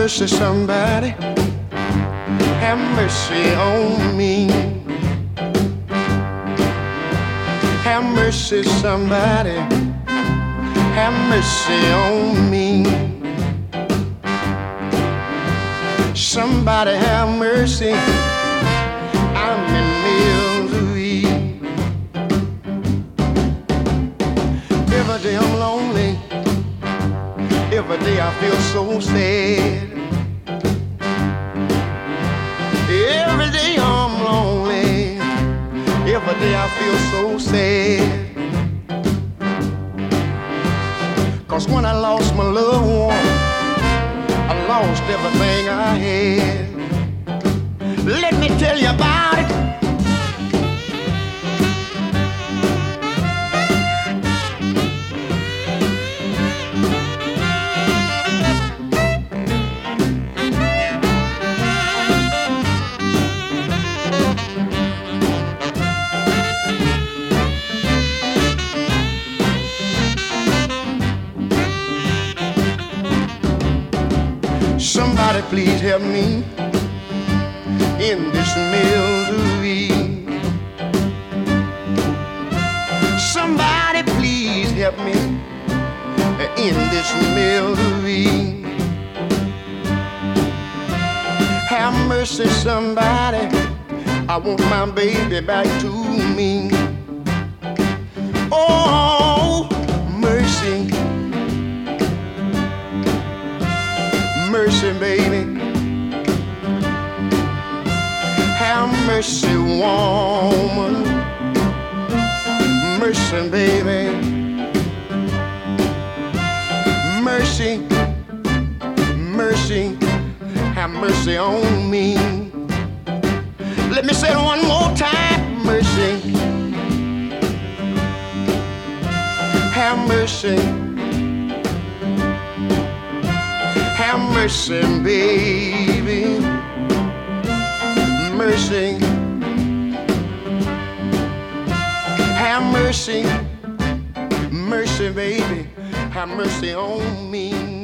mercy, somebody. Have mercy on me. Have mercy, somebody. Have mercy on me. Somebody have mercy. I'm in misery. Every day I'm lonely. Every day I feel so sad. Every day I'm lonely. Every day I feel so sad. 'Cause when I lost my loved one, I lost everything I had. Let me tell you about it. Somebody please help me in this misery. Somebody please help me in this misery. Have mercy, somebody. I want my baby back to me. Oh, mercy. Mercy, baby. Have mercy, woman. Mercy, baby. Mercy, mercy. Have mercy on me. Let me say it one more time. Mercy. Have mercy. Have mercy, baby. Mercy. Have mercy. Mercy, baby. Have mercy on me.